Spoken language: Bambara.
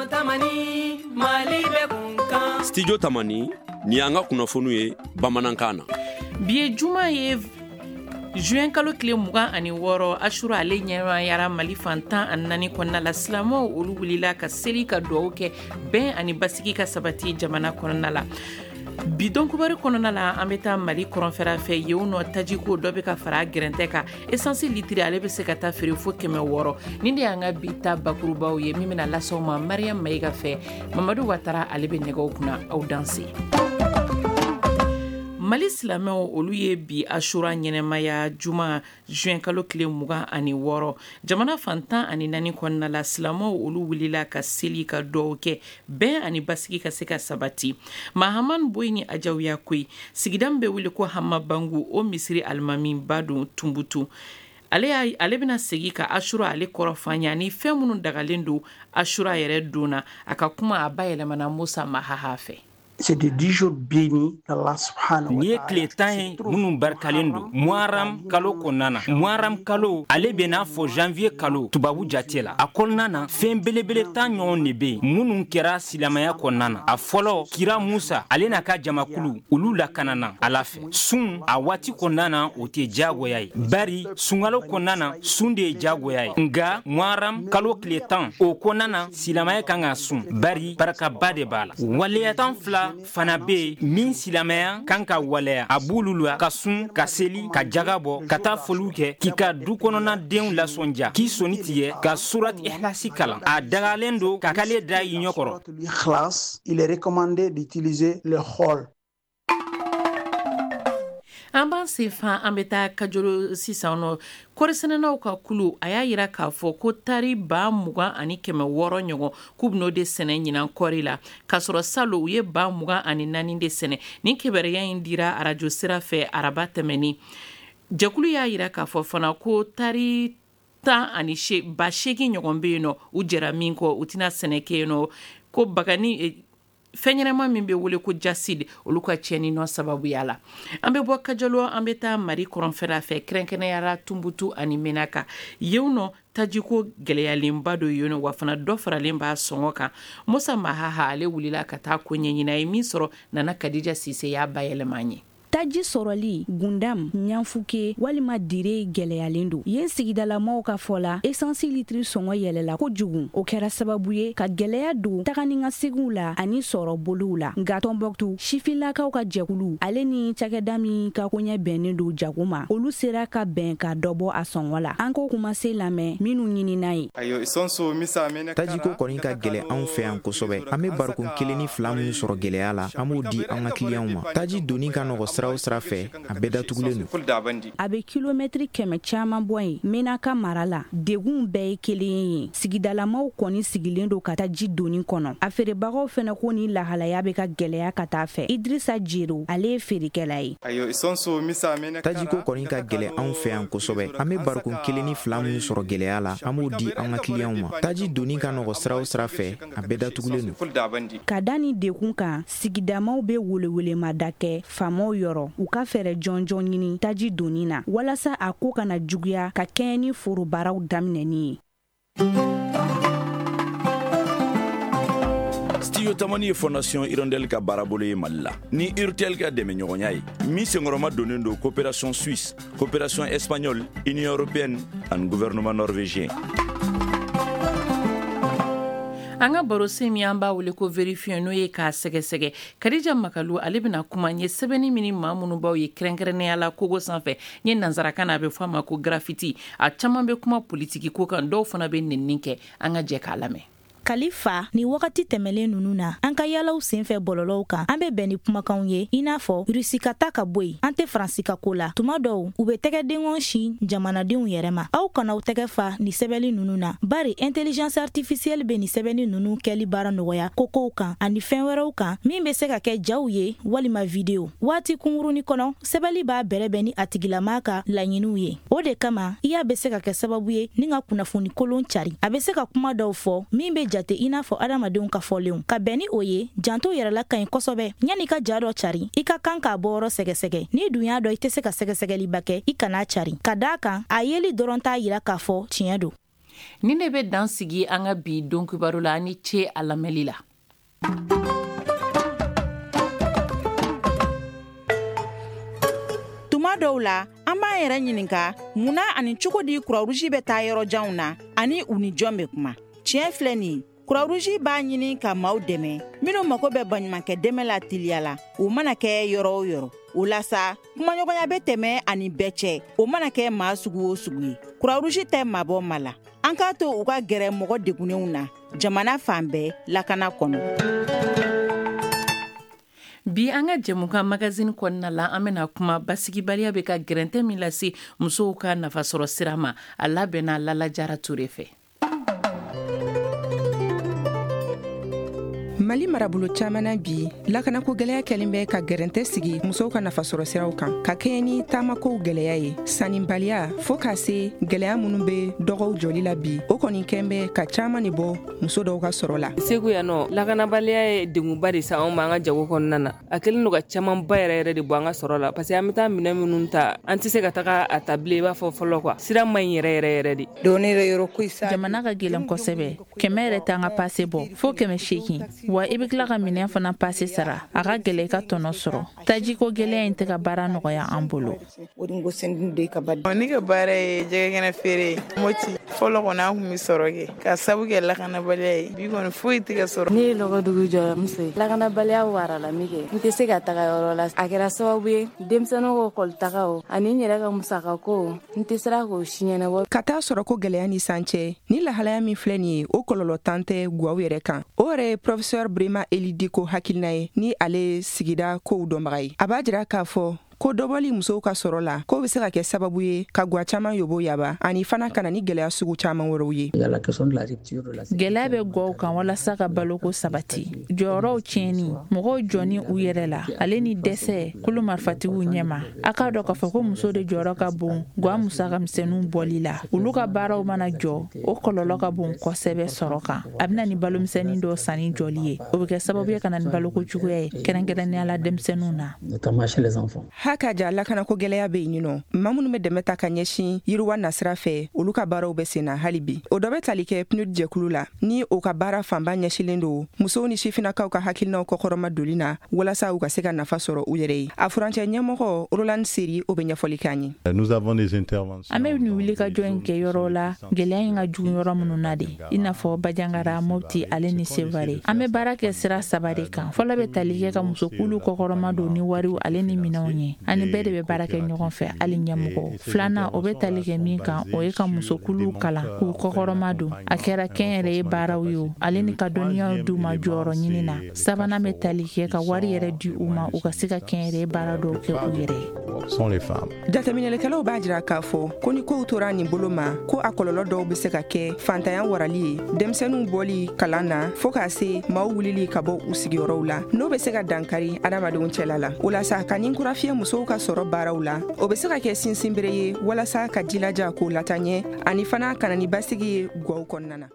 Studio Tamani ni an ka kunnafoniw ye bamanankan na. Bi ye juma ye juin kalo tile 26 Ashura ale ɲɛmayara Mali fantan ani 4 kɔnɔna la. Silamɛw olu wulila ka seli ka dugawu kɛ bɛn ani basigi ka sabati jamana kɔnɔna la. Bi donkubari kɔnɔna la an bɛ taa Mali kɔrɔnfɛra fɛ yen nɔ tajiko dɔ bɛ ka fara gɛrɛntɛ kan. Essence litiri ale bɛ se ka taa feere fo 600. Nin de y'an ka bi ta bakurubaw ye min bɛna lasaw ma Mariam Mayiga fɛ. Mamadu Watara ale bɛ nɛgɛw kunna aw danse. Mali silamɛw olu ye bi Ashura ɲɛnɛmaya juma juin kalo tile 26 jamana fantan ani 4 kɔnɔna la. Silamɛw olu wulila ka seli ka dugawu kɛ bɛn ani basigi ka se ka sabati. Mahaman Boyini Ajawiya koyi sigida bɛ wele ko Hama Bangu o misiri alimami Badun Tumbutu. Ale bɛna segi ka Ashura ale kɔrɔfanya ni fɛn minnu dagalen don Ashura yɛrɛ donna a ka kuma a ba yɛlɛmana Musa Mahaha fɛ. C'est de 10 jours bénis d'Allah subhanahu wa ta'ala. Ni ye tile 10 minnu barikalen don Muharram kalo kɔnɔna na. Muharram kalo ale bɛ n'a fɔ janvier kalo tubabu jate la. A kɔnɔna na fɛn belebele 10 ɲɔgɔn de bɛ yen minnu kɛra silamɛya kɔnɔna na. A fɔlɔ kira Musa ale n'a ka jamakulu olu lakanana Ala fɛ. Sun a waati kɔnɔna na o tɛ diyagoya ye. Bari sunkalo kɔnɔna na sun de ye diyagoya ye. Nka Muharram kalo tile 10 o kɔnɔna na silamɛya kan ka sun. Bari barakaba de b'a la. Waleya 10 fila fana be min silamɛya kan ka waleya a b'olu la ka sun ka seli ka jaga bɔ ka taa foliw kɛ k'i ka du kɔnɔna denw lasɔnja k'i sɔnni tigɛ ka surat ihlasi kalan a dagalen do ka kale da i ɲɔkɔrɔ. Il est recommandé d'utiliser le khol. An b'an senfa an bɛ taa Kajolo sisan nɔ kɔɔrisɛnɛnaw ka kulu a y'a yira k'a fɔ ko tari 20,600 ɲɔgɔn k'u bɛn'o de sɛnɛ ɲinan kɔɔri la k'a sɔrɔ salon u ye 24 de sɛnɛ. Nin kibaruya in dira arajo sira fɛ araba tɛmɛni. Jɛkulu y'a yira k'a fɔ fana ko tari 8 ɲɔgɔn bɛ yen nɔ u jɛra min kɔ u tɛna sɛnɛ kɛ yen nɔ ko bagani fɛn ɲɛnama min bɛ wele ko jasid olu ka tiɲɛni nɔ sababuya la. An bɛ bɔ Kajolo an bɛ taa Mali kɔrɔnfɛra fɛ kɛrɛnkɛrɛnyara Tumbutu ani Menaka. Yen nɔ tajiko gɛlɛyalenba dɔ yen nɔ wa fana dɔ faralen b'a sɔngɔ kan. Musa Mahaha ale wulila ka taa ko ɲɛɲini a ye min sɔrɔ Nana Kadija Sise y'a bayɛlɛma an ye. Taji sɔrɔli gundam ɲanfuke walima dire gɛlɛyalen don yen sigidalamaw ka fɔ la essence litiri sɔngɔ yɛlɛla kojugu o kɛra sababu ye ka gɛlɛya don tagani ka seginw la ani sɔrɔ boliw la nka Tɔnbɔkutu sifinlakaw ka jɛkulu ale ni cakɛda min ka koɲɛ bɛnnen don jago ma olu sera ka bɛn ka dɔbɔ a sɔngɔ la an ko kuma se lamɛn minnu ɲinina ye. Tajiko kɔni ka gɛlɛ anw fɛ yan kosɛbɛ an bɛ barikon 1 ni 2 minnu sɔrɔ gɛlɛya la an b'o di an ka clientw ma. Taji doni ka nɔgɔ sira fɛ a bɛɛ datugulen don. A bɛ kilomɛtiri 100 caman bɔ yen Menaka mara la degun bɛɛ ye kelen ye sigidalamaw kɔni sigilen don ka taa ji doni kɔnɔ a feerebagaw fɛnɛ ko ni lahalaya bɛ ka gɛlɛya ka taa fɛ Idrissa Jero ale ye feerekɛla ye. Tajiko kɔni ka gɛlɛ anw fɛ yan kosɛbɛ an bɛ barikon 1 ni 2 minnu sɔrɔ gɛlɛya la an b'o di an ka clientw ma. Taji doni ka nɔgɔ sira fɛ a bɛɛ datugulen don. Ka da ni degun kan sigidamaw bɛ welewelema kɛ faamaw yɔrɔ u ka fɛrɛ jɔnjɔn ɲini taji doni na walasa a ko kana juguya ka kɛɲɛ ni forobaraw daminɛni ye. Studio Tamani ye Fondation Hirondelle ka baarabolo ye Mali la ni Urtel ka dɛmɛɲɔgɔnya ye min senkɔrɔma donnen don coopération suisse coopération espagnole union européenne ani gouvernement norvégien. An ka baro sen min an b'a wele ko vérifier n'o ye k'a sɛgɛsɛgɛ Kadija Makalu ale bɛna kuma n ye sɛbɛnni min ni maa minnu b'aw ye kɛrɛnkɛrɛnnenya la kogo sanfɛ n ye nansarakan na a bɛ fɔ a ma ko graffiti a caman bɛ kuma politiki ko kan dɔw fana bɛ nɛnini kɛ an ka jɛ k'a lamɛn. Kalifa ni wagati tɛmɛlen nunu na an ka yalaw senfɛ bɔlɔlɔw kan an bɛ bɛn ni kumakanw ye i n'a fɔ Rusi ka ta ka bɔ yen an tɛ Faransi ka ko la tuma dɔw u bɛ tɛgɛdenw si jamanadenw yɛrɛ ma aw kana aw tɛgɛ fa ni sɛbɛnni nunu na bari intelligence artificielle bɛ ni sɛbɛnni nunu kɛli baara nɔgɔya kokow kan ani fɛn wɛrɛw kan min bɛ se ka kɛ jaw ye walima video waati kungurunin kɔnɔ sɛbɛnni b'a bɛrɛbɛn ni a tigilama ka laɲiniw ye o de kama i y'a bɛ se ka kɛ sababu ye ni ka kunnafoni kolon cari a bɛ se ka kuma dɔw fɔ min bɛ jate i n'a fɔ adamadenw ka fɔlenw ka bɛn ni o ye janto yɛrɛla ka ɲi kosɛbɛ yanni ka ja dɔ cari i ka kan k'a bɔ yɔrɔ sɛgɛsɛgɛ ni dun y'a dɔn i tɛ se ka sɛgɛsɛgɛliba kɛ i kana cari ka daa kan a yeli dɔrɔn t'a yira k'a fɔ tiɲɛ don. Ni ne bɛ dan sigi an ka bi don kibaru la ni ce a lamɛnli la. Tuma dɔw la an b'an yɛrɛ ɲininka munna ani cogo di Croix-Rouge bɛ taa yɔrɔ janw na ani u ni jɔn bɛ kuma. Tiɲɛ filɛ nin ye, Croix-Rouge b'a ɲini ka maaw dɛmɛ minnu mago bɛ baɲumankɛ dɛmɛ la teliya la, o mana kɛ yɔrɔ o yɔrɔ. O la sa, kumaɲɔgɔnya bɛ tɛmɛ ani bɛɛ cɛ, o mana kɛ maa sugu o sugu ye. Croix-Rouge tɛ mabɔ ma la. An k'a to u ka gɛrɛ mɔgɔ degunenw na jamana fan bɛɛ lakana kɔnɔ. Bi an ka jɛmukan magazine kɔnɔna la an bɛna kuma basigibaliya bɛ ka gɛrɛntɛ min lase musow ka nafasɔrɔ sira ma, a labɛnna Lala Jara Ture fɛ. Mali marabolo caman bi lakanako gɛlɛya kɛlen bɛ ka gɛrɛntɛ sigi musow ka nafasɔrɔ siraw kan ka kɛɲɛ ni taamakow gɛlɛya ye sanibaliya fo ka se gɛlɛya minnu bɛ dɔgɔw jɔli la bi o kɔni kɛn bɛ ka caman de bɔ muso dɔw ka sɔrɔ la. Segu yan nɔ lakanabaliya ye degunba de sa anw ma an ka jago kɔnɔna na a kɛlen don ka camanba yɛrɛ de bɔ an ka sɔrɔ la parce que an bɛ taa minɛ minnu ta an tɛ se ka taga a ta bilen i b'a fɔ fɔlɔ quoi sira man ɲi yɛrɛ de. Jamana ka gɛlɛn kosɛbɛ 100 yɛrɛ t'an ka pase bɔ fo 800 wa i bɛ tila ka minɛn fana pase sara a ka gɛlɛn i ka tɔnɔ sɔrɔ tajiko gɛlɛya in tɛ ka baara nɔgɔya an bolo. Ne ka baara ye jɛgɛkɛnɛ feere moti fɔlɔ kɔni an kun bɛ sɔrɔ kɛ ka sabu kɛ lakanabaliya ye bi kɔni foyi tɛ ka sɔrɔ. Ne ye Lɔgɔdugu jɔyɔrɔ muso ye lakanabaliya wara la min kɛ n tɛ se ka taga yɔrɔ la a kɛra sababu ye denmisɛnninw ka kɔlitaga o ani n yɛrɛ ka musaka ko n tɛ sera k'o si ɲɛnabɔ. Ka taa sɔrɔ ko gɛlɛya ni san cɛ ni lahalaya min filɛ nin ye o kɔlɔlɔ tan tɛ guwaw yɛrɛ kan o yɛrɛ ye Professeur Brema Elidiko hakilina ye ni ale sigida kow dɔnbaga ye a b'a jira k'a fɔ ko dɔbɔli musow ka sɔrɔ la ko bɛ se ka kɛ sababu ye ka gwa caman yobo yaba ani fana kana ni gɛlɛya sugu caman wɛrɛw ye. Gɛlɛya bɛ gwaw kan walasa ka baloko sabati jɔyɔrɔw tiɲɛni mɔgɔw jɔni u yɛrɛ la ale ni dɛsɛ kulu marifatigiw ɲɛma a k'a dɔn k'a fɔ ko muso de jɔyɔrɔ ka bon gwa musaka misɛnninw bɔli la olu ka baaraw mana jɔ o kɔlɔlɔ ka bon kosɛbɛ sɔrɔ kan a bɛna ni balomisɛnnin dɔ sanni jɔli ye o bɛ kɛ sababu ye ka na ni baloko juguya ye kɛrɛnkɛrɛnnenya la denmisɛnninw na. Haka ja lakanako gɛlɛya bɛ yen nɔ maa minnu bɛ dɛmɛ ta ka ɲɛsin yiriwa nasira fɛ olu ka baaraw bɛ sen na hali bi o dɔ bɛ tali kɛ PNUD jɛkulu la ni o ka baara fanba ɲɛsilen don musow ni sifinnakaw ka hakilinaw kɔkɔrɔma doli na walasa u ka se ka nafa sɔrɔ u yɛrɛ ye a furancɛ ɲɛmɔgɔ Roland Seri o bɛ ɲɛfɔli k'an ye. An bɛ nin wuli ka jɔ in kɛ yɔrɔ la gɛlɛya in ka jugu yɔrɔ minnu na de i n'a fɔ Bajangara Mopti ale ni Sevare an bɛ baara kɛ sira 3 de kan fɔlɔ bɛ tali kɛ ka musokulu kɔkɔrɔma don ni wariw ale ni minɛnw ye ani bɛɛ de bɛ baara kɛ ɲɔgɔn fɛ hali ɲɛmɔgɔ filanan o bɛ tali kɛ min kan o ye ka musokulu kalan k'u kɔkɔrɔma don a kɛra kɛnyɛrɛ ye baaraw ye ale ni ka dɔnniyaw d'u ma jɔyɔrɔ ɲini na sabanan bɛ tali kɛ ka wari yɛrɛ di u ma u ka se ka kɛnyɛrɛ baara dɔw kɛ u yɛrɛ ye. Jateminɛlikɛlaw b'a jira k'a fɔ ko ni kow tora nin bolo ma ko a kɔlɔlɔ dɔw bɛ se ka kɛ fantanya warali ye denmisɛnninw bɔli kalan na fo k'a se maaw wulili ka bɔ u sigiyɔrɔw la n'o bɛ se ka dankari adamadenw cɛla la o la sa ka nin kurafiyɛ musow ka sɔrɔ baaraw la o bɛ se ka kɛ sinsinbere ye walasa ka jilaja k'o latanɲɛ ani fana kana ni basigi ye gwaw kɔnɔna na.